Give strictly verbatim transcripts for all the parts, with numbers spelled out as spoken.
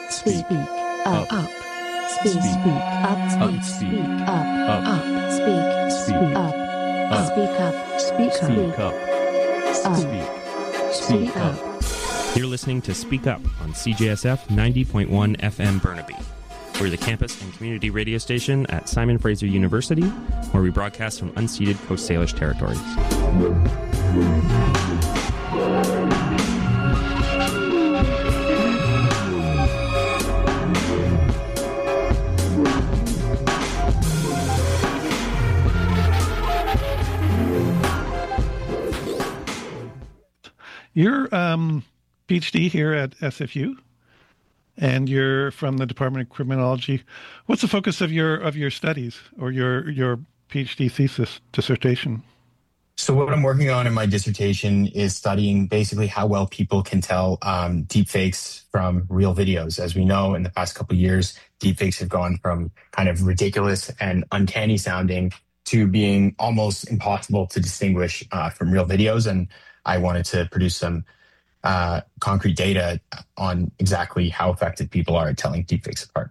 speak, up, up, speak, speak, up, speak, speak, up, up, speak, speak, up, speak up, speak, speak up, speak, speak up. You're listening to Speak Up on C J S F ninety point one F M Burnaby. We're the campus and community radio station at Simon Fraser University, where we broadcast from unceded Coast Salish territories. You're um, PhD here at S F U, and you're from the Department of Criminology. What's the focus of your of your studies or your your PhD thesis dissertation? So what I'm working on in my dissertation is studying basically how well people can tell um, deepfakes from real videos. As we know, in the past couple of years, deepfakes have gone from kind of ridiculous and uncanny sounding to being almost impossible to distinguish uh, from real videos. And I wanted to produce some uh, concrete data on exactly how effective people are at telling deepfakes apart.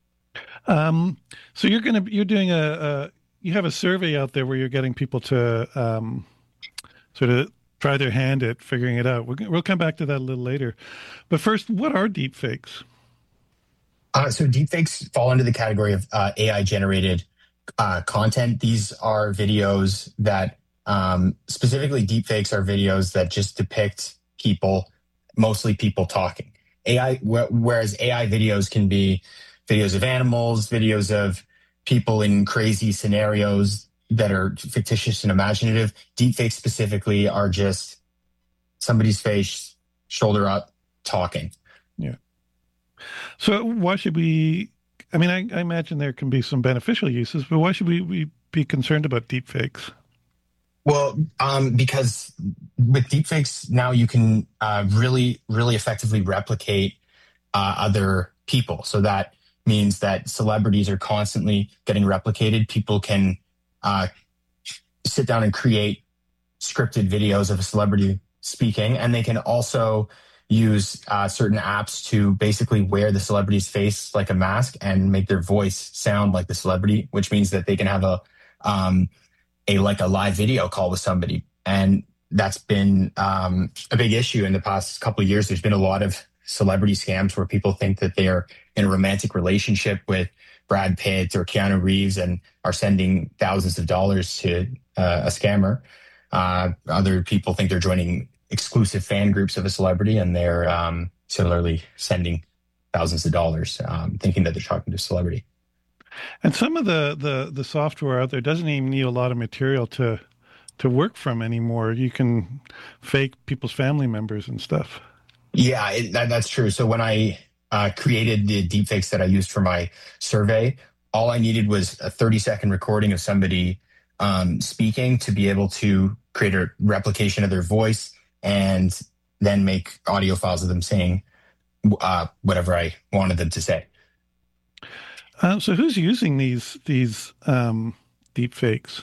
Um, so you're going to you're doing a, a you have a survey out there where you're getting people to um, sort of try their hand at figuring it out. We'll, we'll come back to that a little later. But first, what are deepfakes? Uh, so deepfakes fall into the category of uh, A I-generated uh, content. These are videos that, um, specifically deepfakes are videos that just depict people, mostly people talking. A I, wh- whereas A I videos can be videos of animals, videos of people in crazy scenarios that are fictitious and imaginative. Deepfakes specifically are just somebody's face, shoulder up, talking. Yeah. So why should we, I mean, I, I imagine there can be some beneficial uses, but why should we, we be concerned about deepfakes? Well, um, because with deepfakes now you can uh, really, really effectively replicate uh, other people. So that means that celebrities are constantly getting replicated. People can uh, sit down and create scripted videos of a celebrity speaking, and they can also use uh, certain apps to basically wear the celebrity's face like a mask and make their voice sound like the celebrity, which means that they can have a um, a like a live video call with somebody. And that's been um, a big issue in the past couple of years. There's been a lot of celebrity scams where people think that they are in a romantic relationship with Brad Pitt or Keanu Reeves and are sending thousands of dollars to uh, a scammer. Uh, other people think they're joining exclusive fan groups of a celebrity, and they're um, similarly sending thousands of dollars, um, thinking that they're talking to a celebrity. And some of the, the, the software out there doesn't even need a lot of material to to work from anymore. You can fake people's family members and stuff. Yeah, it, that, that's true. So when I uh, created the deepfakes that I used for my survey, all I needed was a thirty second recording of somebody um, speaking to be able to create a replication of their voice and then make audio files of them saying uh, whatever I wanted them to say. Uh, so who's using these these um, deepfakes?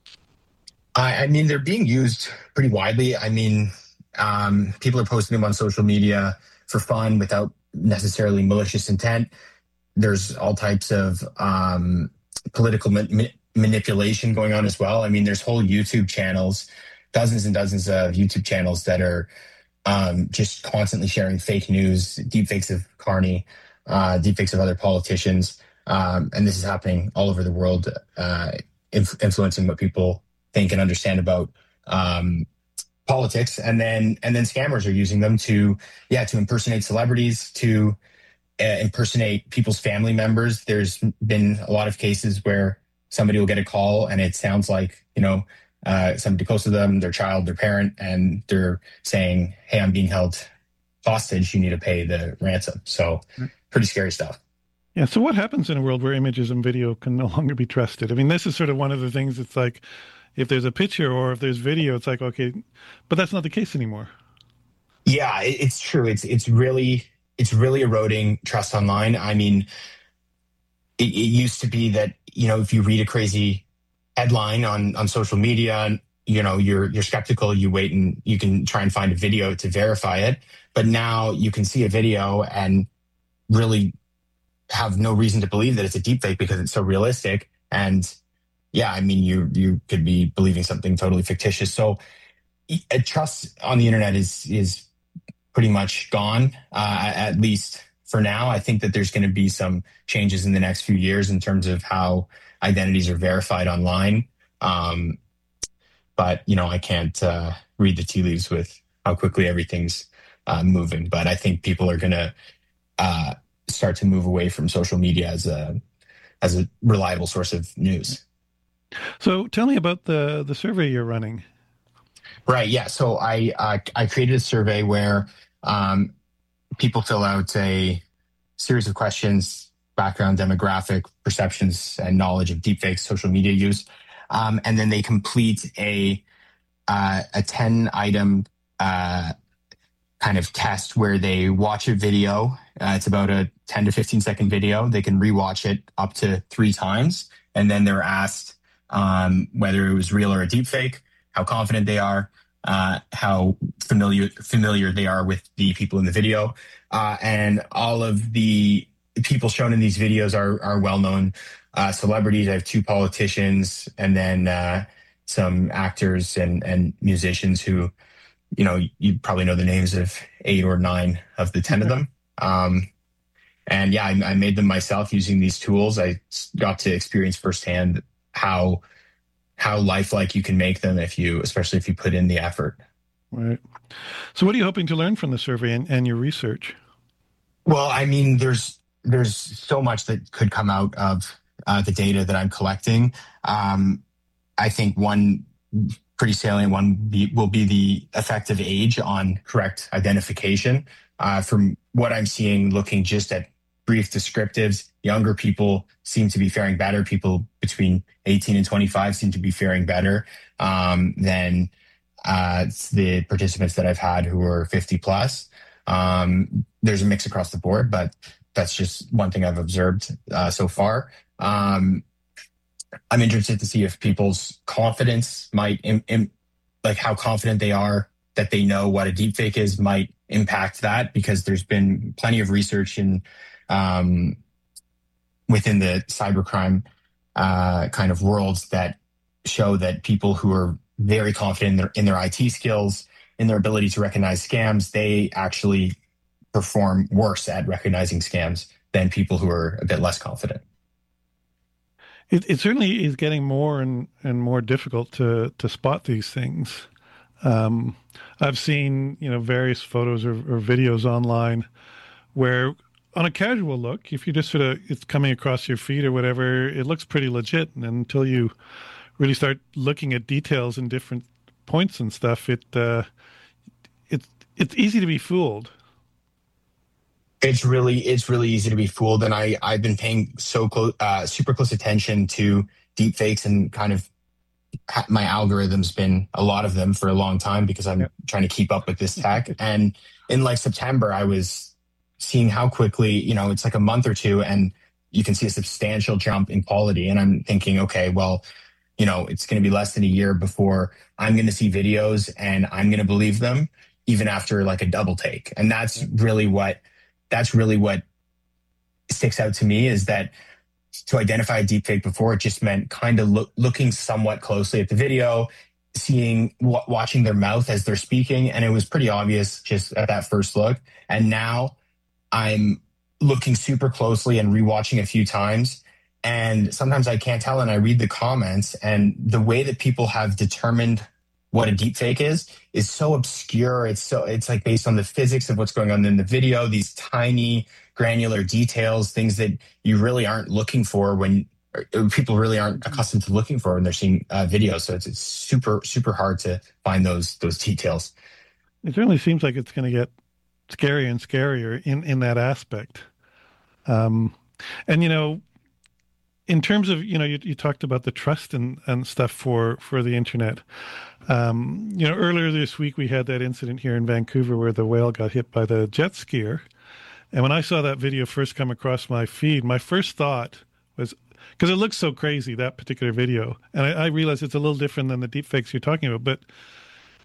I, I mean, they're being used pretty widely. I mean, um, people are posting them on social media for fun without necessarily malicious intent. There's all types of um, political ma- ma- manipulation going on as well. I mean, there's whole YouTube channels, dozens and dozens of YouTube channels that are um, just constantly sharing fake news, deepfakes of Carney, uh, deepfakes of other politicians. Um, and this is happening all over the world, uh, inf- influencing what people think and understand about um, politics. And then, and then scammers are using them to, yeah, to impersonate celebrities, to uh, impersonate people's family members. There's been a lot of cases where somebody will get a call and it sounds like, you know, uh, somebody close to them, their child, their parent, and they're saying, hey, I'm being held hostage. You need to pay the ransom. So pretty scary stuff. Yeah. So what happens in a world where images and video can no longer be trusted? I mean, this is sort of one of the things. It's like, if there's a picture or if there's video, it's like, okay, but that's not the case anymore. Yeah, it, it's true. It's it's really it's really eroding trust online. I mean, it, it used to be that, you know, if you read a crazy headline on, on social media, you know, you're you're skeptical, you wait and you can try and find a video to verify it. But now you can see a video and really have no reason to believe that it's a deepfake because it's so realistic. And yeah, I mean, you you could be believing something totally fictitious. So uh, trust on the internet is is pretty much gone, uh, at least for now. I think that there's going to be some changes in the next few years in terms of how identities are verified online. Um, but, you know, I can't uh, read the tea leaves with how quickly everything's uh, moving. But I think people are going to uh, start to move away from social media as a as a reliable source of news. So tell me about the, the survey you're running. Right, yeah. So I uh, I created a survey where um, people fill out a series of questions, background, demographic, perceptions, and knowledge of deepfakes, social media use. Um, and then they complete a uh, a ten item uh, kind of test where they watch a video. Uh, it's about a ten to fifteen second video. They can rewatch it up to three times. And then they're asked um, whether it was real or a deepfake, how confident they are, uh, how familiar familiar they are with the people in the video. Uh, and all of the people shown in these videos are, are well-known uh, celebrities. I have two politicians and then uh, some actors and, and musicians who, you know, you probably know the names of eight or nine of the ten of them. Um, and yeah, I, I made them myself using these tools. I got to experience firsthand how how lifelike you can make them if you, especially if you put in the effort. Right. So what are you hoping to learn from the survey and, and your research? Well, I mean, there's there's so much that could come out of uh, the data that I'm collecting. Um, I think one pretty salient one be, will be the effective age on correct identification. Uh, from what I'm seeing, looking just at brief descriptives, younger people seem to be faring better. People between eighteen and twenty-five seem to be faring better um, than uh, the participants that I've had who are fifty plus. Um, there's a mix across the board, but that's just one thing I've observed uh, so far. Um, I'm interested to see if people's confidence might, im- im- like how confident they are that they know what a deepfake is might impact that, because there's been plenty of research in um, within the cybercrime uh, kind of worlds that show that people who are very confident in their, in their I T skills, in their ability to recognize scams, they actually perform worse at recognizing scams than people who are a bit less confident. It, it certainly is getting more and, and more difficult to, to spot these things. Um, I've seen, you know, various photos or, or videos online where on a casual look, if you just sort of, it's coming across your feed or whatever, it looks pretty legit. And until you really start looking at details and different points and stuff, it, uh, it's, it's easy to be fooled. It's really, it's really easy to be fooled. And I, I've been paying so close, uh, super close attention to deepfakes, and kind of my algorithm's been a lot of them for a long time because I'm yep. trying to keep up with this tech. And in like September, I was seeing how quickly, you know, it's like a month or two and you can see a substantial jump in quality. And I'm thinking, okay, well, you know, it's going to be less than a year before I'm going to see videos and I'm going to believe them even after like a double take. And that's really what, that's really what sticks out to me, is that to identify a deepfake before, it just meant kind of look, looking somewhat closely at the video, seeing, w- watching their mouth as they're speaking. And it was pretty obvious just at that first look. And now I'm looking super closely and rewatching a few times. And sometimes I can't tell, and I read the comments, and the way that people have determined what a deepfake is, is so obscure. It's so, it's like based on the physics of what's going on in the video, these tiny granular details, things that you really aren't looking for when or people really aren't accustomed to looking for when they're seeing uh, videos. So it's, it's super, super hard to find those, those details. It certainly seems like it's going to get scarier and scarier in, in that aspect. Um, and, you know, in terms of, you know, you, you talked about the trust and, and stuff for, for the internet. Um, you know, earlier this week, we had that incident here in Vancouver where the whale got hit by the jet skier. And when I saw that video first come across my feed, my first thought was, because it looks so crazy, that particular video. And I, I realize it's a little different than the deepfakes you're talking about. But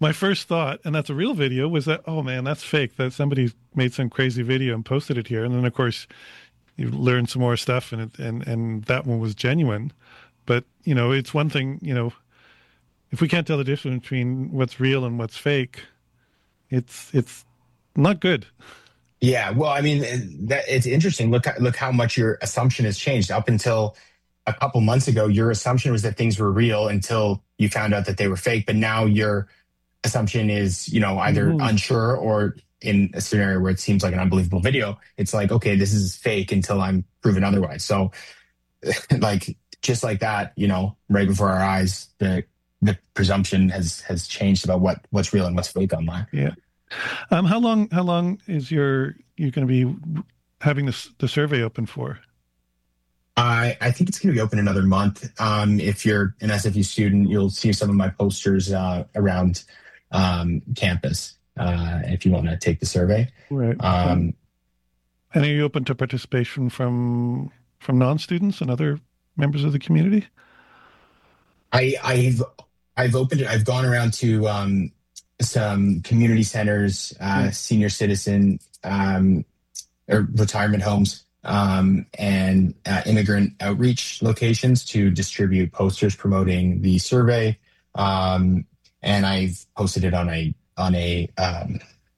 my first thought, and that's a real video, was that, oh man, that's fake. That somebody made some crazy video and posted it here. And then of course you learn some more stuff, and it, and and that one was genuine. But you know, it's one thing. You know, if we can't tell the difference between what's real and what's fake, it's it's not good. Yeah, well, I mean, that, it's interesting. Look, look how much your assumption has changed. Up until a couple months ago, your assumption was that things were real until you found out that they were fake. But now your assumption is, you know, either mm-hmm. unsure, or in a scenario where it seems like an unbelievable video, it's like, okay, this is fake until I'm proven otherwise. So, like, just like that, you know, right before our eyes, the the presumption has has changed about what what's real and what's fake online. Yeah. Um, how long? How long is your you're going to be having this the survey open for? I I think it's going to be open another month. Um, if you're an S F U student, you'll see some of my posters uh, around um, campus. Uh, if you want to take the survey, right? Um, and are you open to participation from from non-students and other members of the community? I I've I've opened it. I've gone around to. Um, some community centers, uh, mm. senior citizen um, or retirement homes, um, and uh, immigrant outreach locations to distribute posters promoting the survey. Um, and I've posted it on a on a um,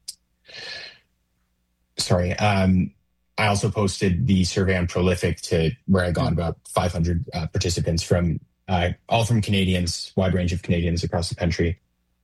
sorry. Um, I also posted the survey on Prolific, to where I got about five hundred uh, participants from uh, all from Canadians, wide range of Canadians across the country.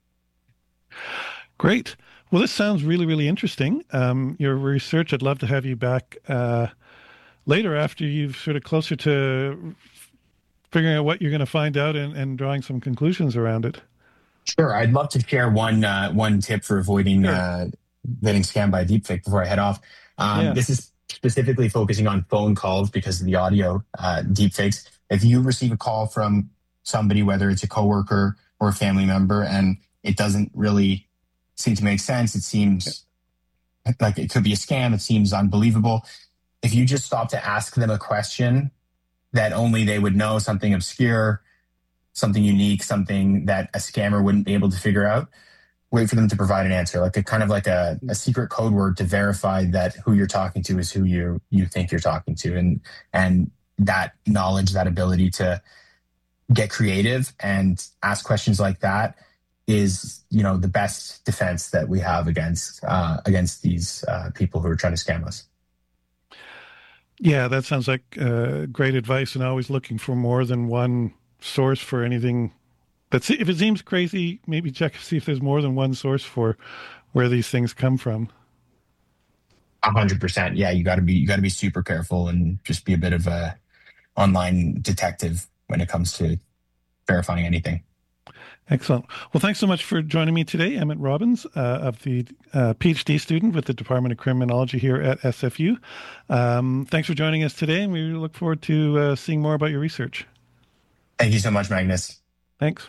Great. Well, this sounds really, really interesting. Um, your research, I'd love to have you back uh, later after you've sort of closer to figuring out what you're going to find out and, and drawing some conclusions around it. Sure. I'd love to share one uh, one tip for avoiding sure. uh, getting scammed by a deepfake before I head off. Um, yeah. This is specifically focusing on phone calls because of the audio uh, deepfakes. If you receive a call from somebody, whether it's a coworker or a family member, and it doesn't really seem to make sense, it seems like it could be a scam, it seems unbelievable. If you just stop to ask them a question that only they would know, something obscure, something unique, something that a scammer wouldn't be able to figure out, wait for them to provide an answer, like a kind of like a, a secret code word to verify that who you're talking to is who you you think you're talking to. And and that knowledge, that ability to get creative and ask questions like that is, you know, the best defense that we have against uh, against these uh, people who are trying to scam us. Yeah, that sounds like uh, great advice, and always looking for more than one source for anything. That's, if it seems crazy, maybe check to see if there's more than one source for where these things come from. A hundred percent. Yeah, you got to be you got to be super careful and just be a bit of a online detective when it comes to verifying anything. Excellent. Well, thanks so much for joining me today, Emmett Robbins, uh, of the uh, PhD student with the Department of Criminology here at S F U. Um, thanks for joining us today, and we look forward to uh, seeing more about your research. Thank you so much, Magnus. Thanks.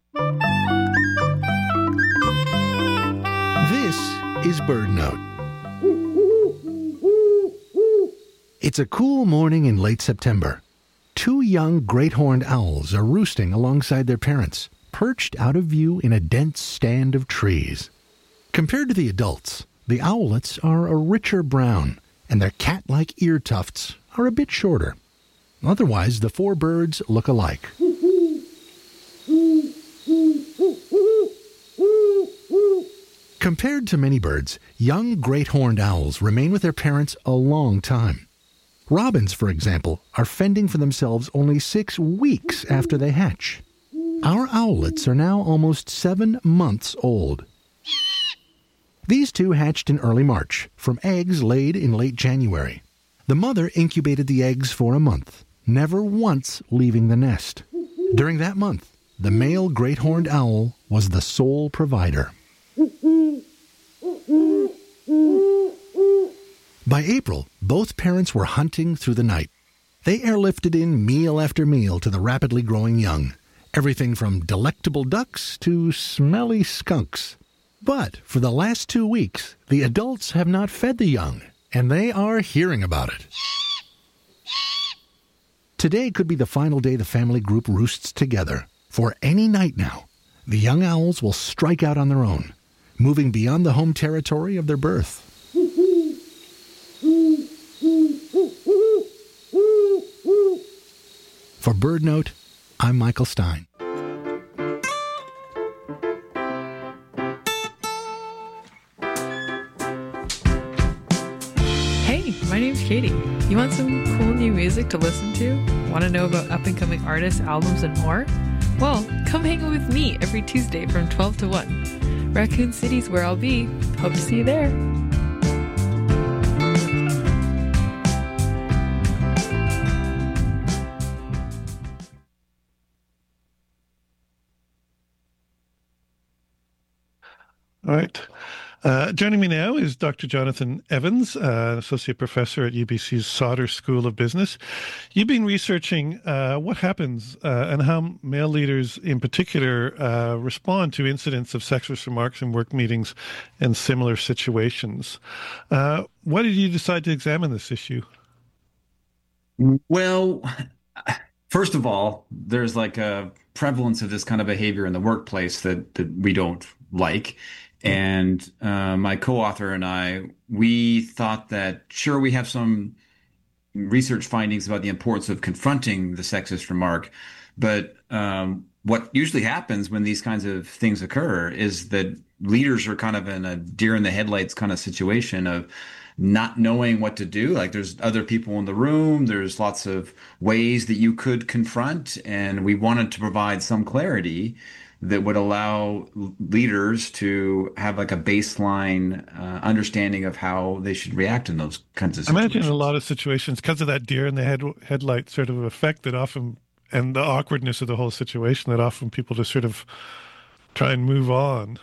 This is BirdNote. It's a cool morning in late September. Two young great horned owls are roosting alongside their parents, perched out of view in a dense stand of trees. Compared to the adults, the owlets are a richer brown, and their cat-like ear tufts are a bit shorter. Otherwise, the four birds look alike. Compared to many birds, young great horned owls remain with their parents a long time. Robins, for example, are fending for themselves only six weeks after they hatch. Our owlets are now almost seven months old. These two hatched in early March from eggs laid in late January. The mother incubated the eggs for a month, never once leaving the nest. During that month, the male great horned owl was the sole provider. By April, both parents were hunting through the night. They airlifted in meal after meal to the rapidly growing young, everything from delectable ducks to smelly skunks. But for the last two weeks, the adults have not fed the young, and they are hearing about it. Today could be the final day the family group roosts together, for any night now, the young owls will strike out on their own, moving beyond the home territory of their birth. For BirdNote, I'm Michael Stein. Hey, my name's Katie. You want some cool new music to listen to? Want to know about up-and-coming artists, albums, and more? Well, come hang with me every Tuesday from twelve to one. Raccoon City's where I'll be. Hope to see you there. All right. Uh, joining me now is Doctor Jonathan Evans, uh, Associate Professor at U B C's Sauder School of Business. You've been researching uh, what happens uh, and how male leaders in particular uh, respond to incidents of sexist remarks in work meetings and similar situations. Uh, why did you decide to examine this issue? Well, first of all, there's like a prevalence of this kind of behavior in the workplace that, that we don't like. And uh, my co-author and I, we thought that, sure, we have some research findings about the importance of confronting the sexist remark, but um, what usually happens when these kinds of things occur is that leaders are kind of in a deer in the headlights kind of situation of not knowing what to do. Like there's other people in the room, there's lots of ways that you could confront, and we wanted to provide some clarity that would allow leaders to have like a baseline uh, understanding of how they should react in those kinds of situations. I imagine in a lot of situations, because of that deer in the head, headlight sort of effect that often, and the awkwardness of the whole situation, that often people just sort of try and move on.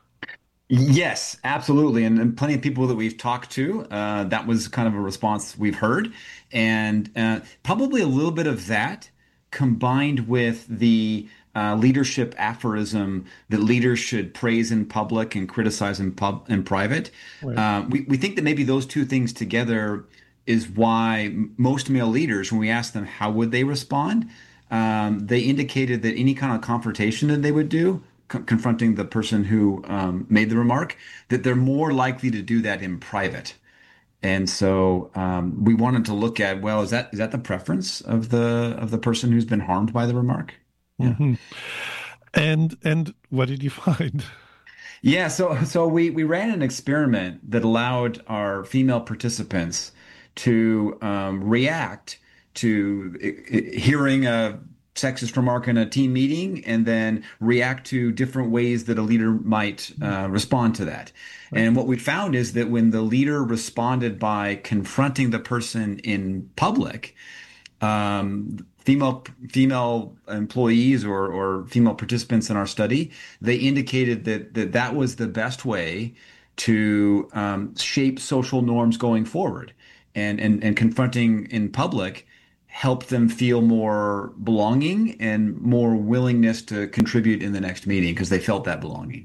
Yes, absolutely. And, and plenty of people that we've talked to, uh, that was kind of a response we've heard. And uh, probably a little bit of that combined with the Uh, leadership aphorism that leaders should praise in public and criticize in pub in private. Right. Uh, we, we think that maybe those two things together is why most male leaders, when we asked them how would they respond, um, they indicated that any kind of confrontation that they would do, co confronting the person who um, made the remark, that they're more likely to do that in private. And so um, we wanted to look at, well, is that is that the preference of the of the person who's been harmed by the remark? Yeah. Mm-hmm. And and what did you find? Yeah, so so we we ran an experiment that allowed our female participants to um, react to hearing a sexist remark in a team meeting, and then react to different ways that a leader might uh, respond to that. Right. And what we found is that when the leader responded by confronting the person in public, um, Female female employees or, or female participants in our study, they indicated that that, that was the best way to um, shape social norms going forward. And, and, and confronting in public helped them feel more belonging and more willingness to contribute in the next meeting because they felt that belonging.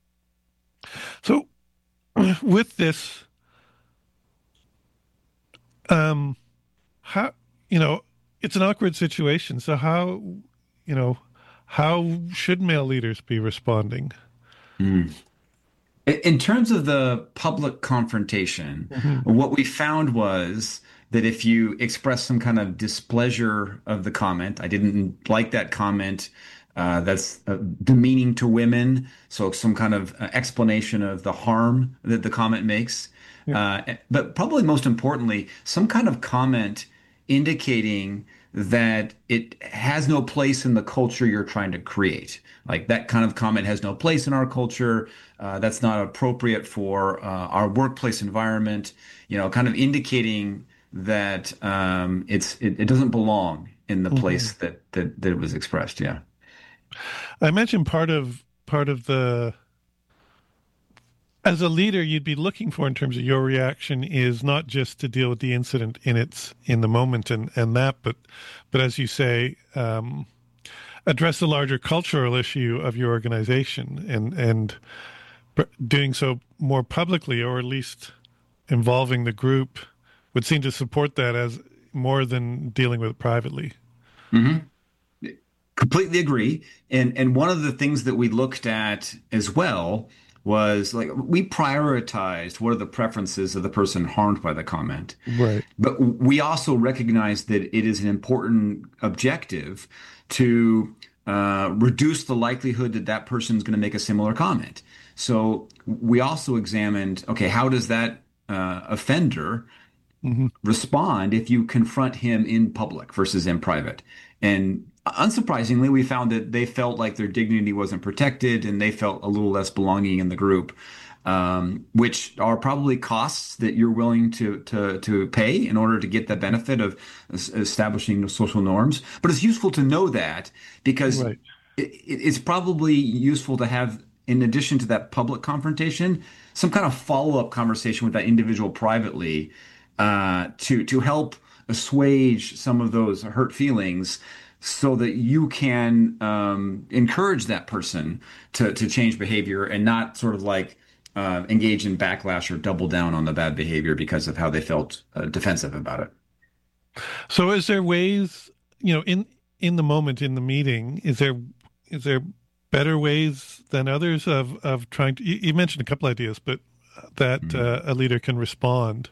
So with this, um, how, you know, it's an awkward situation. So how, you know, how should male leaders be responding? Mm. In terms of the public confrontation, mm-hmm. what we found was that if you express some kind of displeasure of the comment, I didn't like that comment, uh, that's uh, demeaning to women, so some kind of uh, explanation of the harm that the comment makes. Yeah. Uh, but probably most importantly, some kind of comment indicating that it has no place in the culture you're trying to create. Like that kind of comment has no place in our culture. Uh, that's not appropriate for uh, our workplace environment. You know, kind of indicating that um, it's it, it doesn't belong in the mm-hmm. place that, that that it was expressed. Yeah, I mentioned part of part of the. As a leader, you'd be looking for in terms of your reaction is not just to deal with the incident in its in the moment and, and that, but but as you say, um, address the larger cultural issue of your organization and and doing so more publicly, or at least involving the group, would seem to support that as more than dealing with it privately. Mm-hmm. Completely agree. And and one of the things that we looked at as well was like we prioritized what are the preferences of the person harmed by the comment. Right. But we also recognize that it is an important objective to uh, reduce the likelihood that that person is going to make a similar comment. So we also examined, okay, how does that uh, offender mm-hmm. respond if you confront him in public versus in private? And unsurprisingly, we found that they felt like their dignity wasn't protected and they felt a little less belonging in the group, um, which are probably costs that you're willing to, to, to pay in order to get the benefit of establishing the social norms. But it's useful to know that because right. it, it's probably useful to have, in addition to that public confrontation, some kind of follow-up conversation with that individual privately uh, to, to help assuage some of those hurt feelings so that you can um, encourage that person to, to change behavior and not sort of like uh, engage in backlash or double down on the bad behavior because of how they felt uh, defensive about it. So is there ways, you know, in, in the moment, in the meeting, is there, is there better ways than others of, of trying to, you, you mentioned a couple ideas, but that mm-hmm. uh, a leader can respond?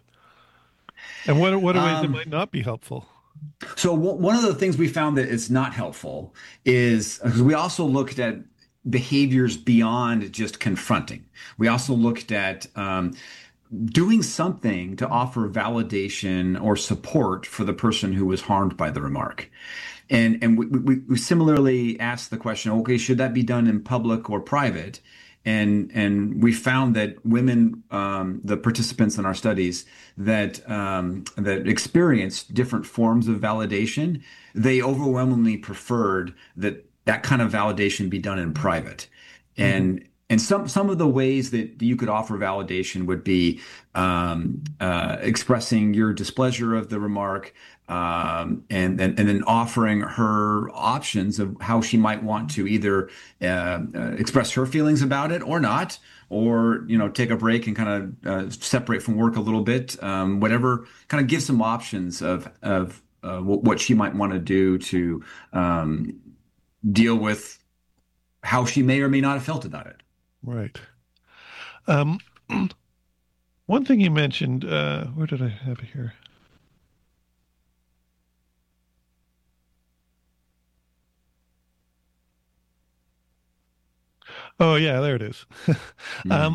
And what, what are ways um, that might not be helpful? So one of the things we found that is not helpful is because we also looked at behaviors beyond just confronting. We also looked at um, doing something to offer validation or support for the person who was harmed by the remark. And, and we, we, we similarly asked the question, okay, should that be done in public or private? And and we found that women, um, the participants in our studies that um, that experienced different forms of validation, they overwhelmingly preferred that that kind of validation be done in private. Mm-hmm. And and some some of the ways that you could offer validation would be um, uh, expressing your displeasure of the remark, um, and, and and then offering her options of how she might want to either uh, uh, express her feelings about it or not, or you know take a break and kind of uh, separate from work a little bit, um, whatever. Kind of give some options of of uh, what she might want to do to um, deal with how she may or may not have felt about it. Right. Um, one thing you mentioned, uh, where did I have it here? Oh, yeah, there it is. mm-hmm. um,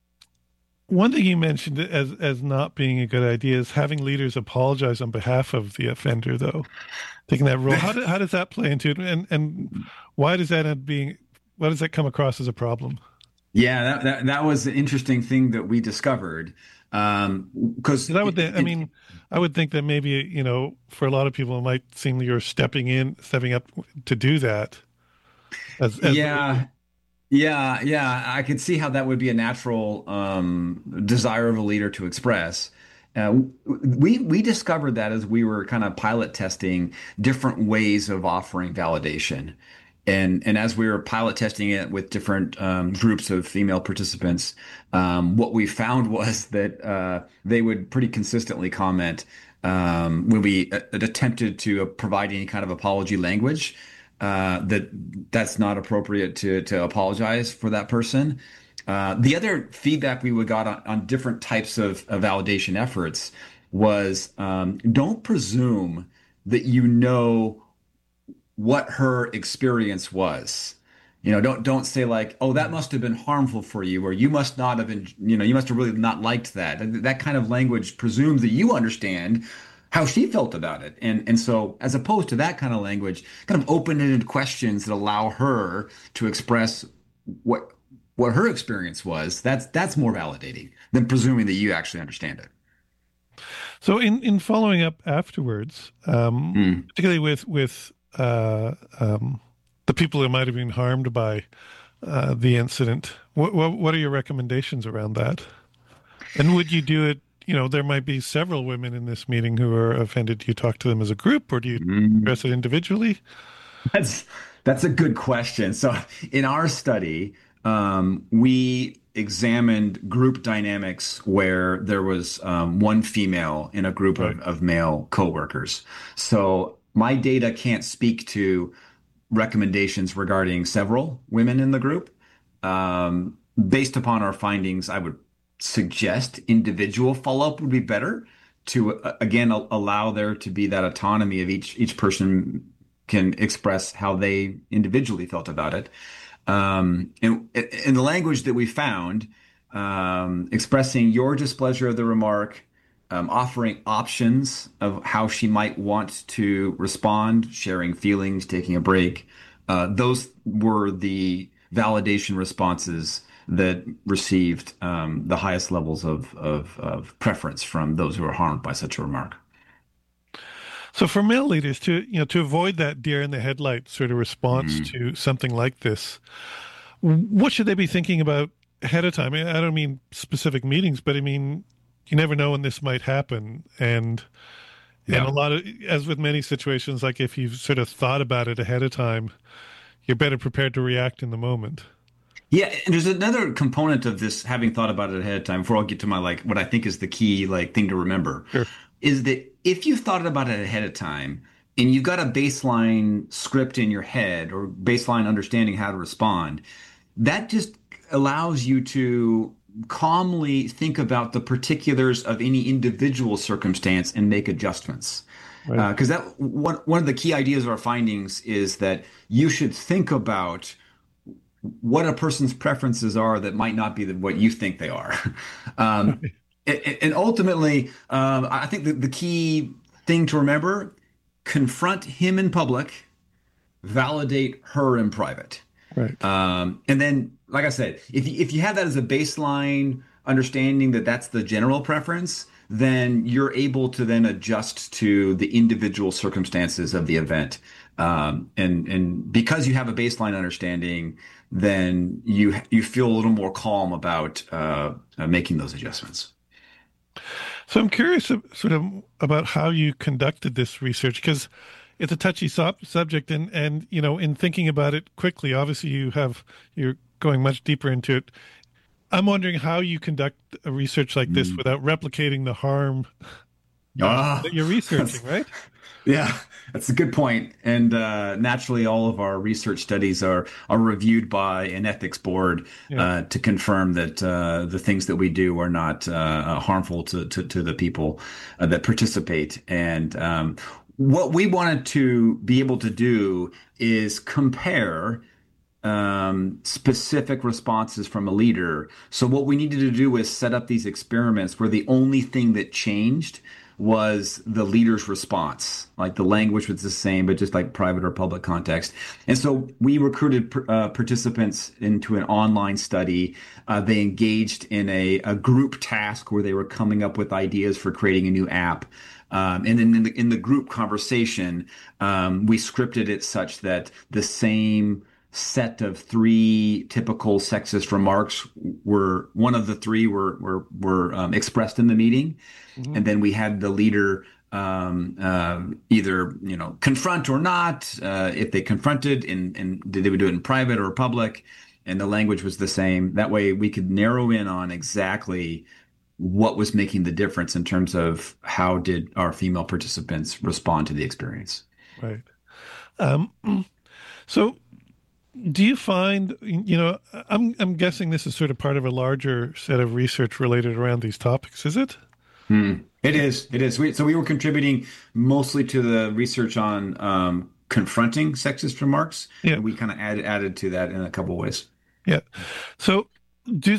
one thing you mentioned as as not being a good idea is having leaders apologize on behalf of the offender, though, taking that role. How, do, how does that play into it? And, and why does that end being, why does that come across as a problem? Yeah, that, that that was an interesting thing that we discovered. Um, because that would, I mean, I would think that maybe, you know, for a lot of people, it might seem you're stepping in, stepping up to do that. As, as yeah, yeah, yeah. I could see how that would be a natural um, desire of a leader to express. Uh, we we discovered that as we were kind of pilot testing different ways of offering validation. And and as we were pilot testing it with different um, groups of female participants, um, what we found was that uh, they would pretty consistently comment um, when we uh, attempted to uh, provide any kind of apology language uh, that that's not appropriate to to apologize for that person. Uh, the other feedback we would got on, on different types of, of validation efforts was um, don't presume that you know what her experience was. You know, don't don't say like, oh, that must have been harmful for you, or you must not have been, you know, you must have really not liked that. That kind of language presumes that you understand how she felt about it. And and so as opposed to that kind of language, kind of open-ended questions that allow her to express what what her experience was, that's that's more validating than presuming that you actually understand it. So in, in following up afterwards, um, mm. particularly with with Uh, um, the people who might have been harmed by uh, the incident. What, what what are your recommendations around that? And would you do it? You know, there might be several women in this meeting who are offended. Do you talk to them as a group, or do you mm. address it individually? That's that's a good question. So in our study, um, we examined group dynamics where there was um, one female in a group right. of, of male coworkers. So my data can't speak to recommendations regarding several women in the group. Um, based upon our findings, I would suggest individual follow-up would be better to, uh, again, a- allow there to be that autonomy of each each person can express how they individually felt about it. Um, and in the language that we found, um, expressing your displeasure of the remark, um, offering options of how she might want to respond, sharing feelings, taking a break, uh, those were the validation responses that received um, the highest levels of, of, of preference from those who are harmed by such a remark. So for male leaders to, you know, to avoid that deer in the headlight sort of response Mm. to something like this, what should they be thinking about ahead of time? I mean, I don't mean specific meetings, but I mean, you never know when this might happen. And, Yeah. and a lot of, as with many situations, like if you've sort of thought about it ahead of time, you're better prepared to react in the moment. Yeah, and there's another component of this, having thought about it ahead of time, before I'll get to my, like, what I think is the key, like, thing to remember, Sure. is that if you've thought about it ahead of time and you've got a baseline script in your head or baseline understanding how to respond, that just allows you to calmly think about the particulars of any individual circumstance and make adjustments. Right. Because that one one of the key ideas of our findings is that you should think about what a person's preferences are that might not be the, what you think they are. Um, and, and ultimately, um, I think the, the key thing to remember, confront him in public, validate her in private. Right. Um, and then, like I said, if you, if you have that as a baseline understanding that that's the general preference, then you're able to then adjust to the individual circumstances of the event. Um, and, and because you have a baseline understanding, then you, you feel a little more calm about, uh, uh, making those adjustments. So I'm curious of, sort of about how you conducted this research, because it's a touchy sub- subject, and, and you know, in thinking about it quickly, obviously you have you're going much deeper into it. I'm wondering how you conduct a research like this Mm. without replicating the harm Ah, that you're researching, right? Yeah, that's a good point. And uh, naturally, all of our research studies are are reviewed by an ethics board Yeah. uh, to confirm that uh, the things that we do are not uh, harmful to, to, to the people uh, that participate. And um, what we wanted to be able to do is compare um, specific responses from a leader. So what we needed to do was set up these experiments where the only thing that changed was the leader's response. Like the language was the same, but just like private or public context. And so we recruited uh, participants into an online study. Uh, they engaged in a, a group task where they were coming up with ideas for creating a new app. Um, and then in the, in the group conversation, um, we scripted it such that the same set of three typical sexist remarks were one of the three were were were um, expressed in the meeting, mm-hmm. and then we had the leader um, uh, either you know confront or not. Uh, if they confronted, and and they would do it in private or public, and the language was the same. That way, we could narrow in on exactly what was making the difference in terms of how did our female participants respond to the experience. Right. Um, so. Do you find, you know, I'm I'm guessing this is sort of part of a larger set of research related around these topics, is it? Hmm. It is. It is. We, so we were contributing mostly to the research on um, confronting sexist remarks. Yeah. And we kind of added, added to that in a couple of ways. Yeah. So do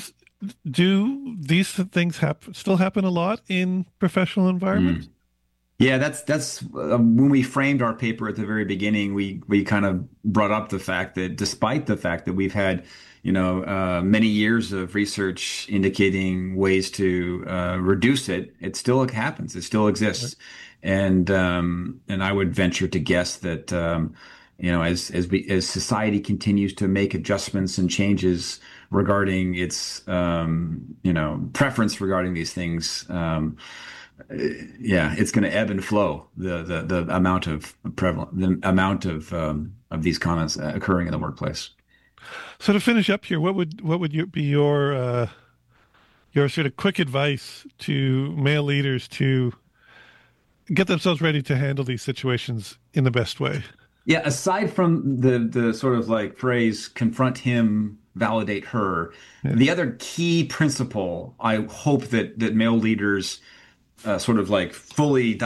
do these things happen, still happen a lot in professional environments? Mm. Yeah, that's that's uh, when we framed our paper at the very beginning. We we kind of brought up the fact that despite the fact that we've had, you know, uh, many years of research indicating ways to uh, reduce it, it still happens. It still exists, right. and um, and I would venture to guess that um, you know, as as we as society continues to make adjustments and changes regarding its um, you know preference regarding these things. Um, Yeah, it's going to ebb and flow the, the the amount of prevalent the amount of um, of these comments occurring in the workplace. So to finish up here, what would what would you, be your uh, your sort of quick advice to male leaders to get themselves ready to handle these situations in the best way? Yeah, aside from the the sort of like phrase confront him, validate her, yeah. the other key principle I hope that that male leaders uh, sort of like fully